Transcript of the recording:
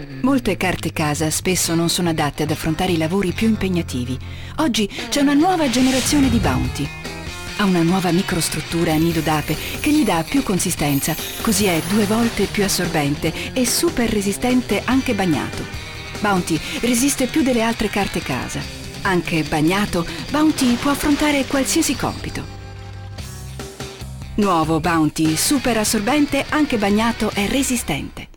Molte carte casa spesso non sono adatte ad affrontare i lavori più impegnativi. Oggi c'è una nuova generazione di Bounty. Ha una nuova microstruttura a nido d'ape che gli dà più consistenza, così è 2 volte più assorbente e super resistente anche bagnato. Bounty resiste più delle altre carte casa. Anche bagnato, Bounty può affrontare qualsiasi compito. Nuovo Bounty, super assorbente, anche bagnato e resistente.